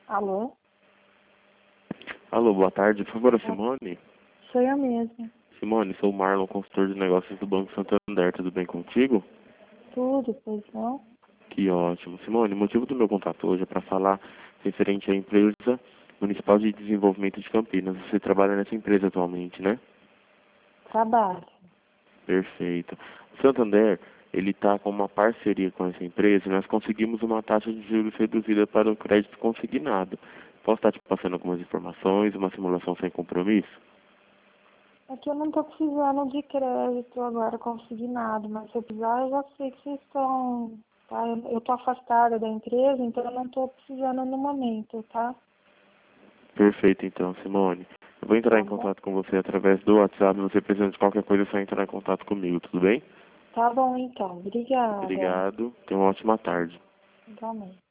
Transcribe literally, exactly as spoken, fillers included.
Alô? Alô, boa tarde. Por favor, a Simone? Sou eu mesma. Simone, sou o Marlon, consultor de negócios do Banco Santander. Tudo bem contigo? Tudo, pois não? Que ótimo. Simone, o motivo do meu contato hoje é para falar referente à empresa Municipal de Desenvolvimento de Campinas. Você trabalha nessa empresa atualmente, né? Trabalho. Perfeito. O Santander, ele está com uma parceria com essa empresa e nós conseguimos uma taxa de juros reduzida para o crédito consignado. Posso estar te passando algumas informações, uma simulação sem compromisso? É que eu não tô precisando de crédito agora consignado, mas se eu precisar, eu já sei que vocês estão... Tá? Eu, eu tô afastada da empresa, então eu não tô precisando no momento, tá? Perfeito, então, Simone. Eu vou entrar Tá em bom? contato com você através do WhatsApp. Você precisando de qualquer coisa, é só entrar em contato comigo, tudo bem? Tá bom, então. Obrigada. Obrigado. Tenha uma ótima tarde. Igualmente.